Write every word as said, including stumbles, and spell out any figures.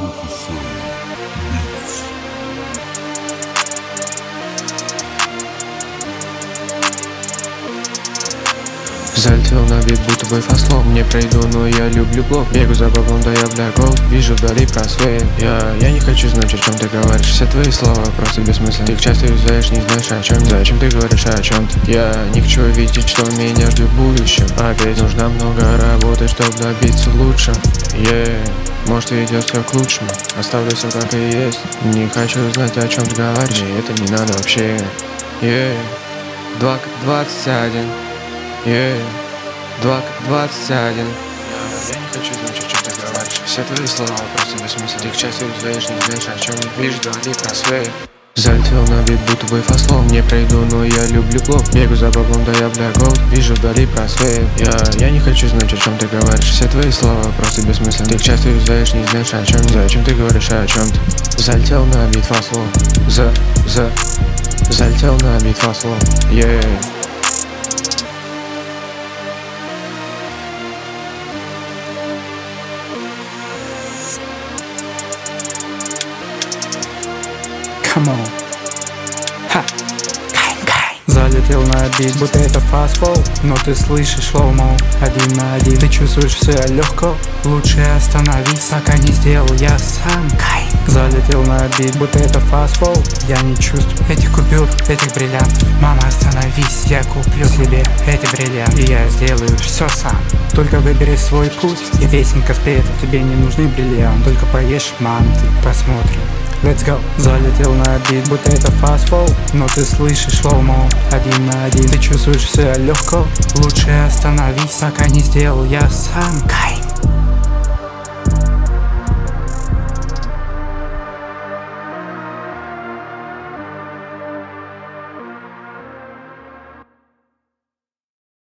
Залетел на бит, будто бы фаслом. Не пройду, но я люблю блок. Бегу за баблом, да я бля голд. Вижу вдали просвет. Я, я не хочу знать, о чем ты говоришь. Все твои слова просто бессмысленны. Ты их часто юзаешь, не знаешь о чем. Зачем ты говоришь о чем-то? Я не хочу видеть, что меня ждет в будущем. Опять нужно много работы, чтобы добиться лучше. Yeah. Может, идет все к лучшему. Оставлю все как и есть. Не хочу знать, о чем ты говоришь. Мне это не надо вообще. Yeah. Два двадцать один. Yeah. Два двадцать один. Я, я не хочу знать, о чем ты говоришь. Все твои слова просто бессмысленны. Ты их часто юзаешь, не знаешь о чем. Видишь, вдали просвет. Залетел на бит, будто бы фаслом. Не пройду, но я люблю блок. Бегу за баблом, да я бля голд. Вижу вдали просвет. Я, я не хочу знать, о чем ты говоришь. Все твои слова просто бессмысленны. Ты их часто юзаешь, не знаешь о чем. Зачем ты говоришь о чем-то? Залетел на бит фаслом. За, за. Залетел на бит фаслом. Yeah. Come on. Ха. Залетел на бит, будто это фастфол. Но ты слышишь слоумо один на один. Ты чувствуешь себя легко, лучше остановись, пока не сделал я сам. Залетел на бит, будто это фастфол. Я не чувствую этих купюр, этих бриллиантов. Мама, остановись, я куплю себе эти бриллианты. И я сделаю все сам. Только выбери свой путь, и песенка спета. Тебе не нужны бриллианты, только поешь манты. Посмотрим. Let's go. Залетел на бит, будто это фастфол. Но ты слышишь слоумо один на один. Ты чувствуешь себя легко, лучше остановись, пока не сделал я сам.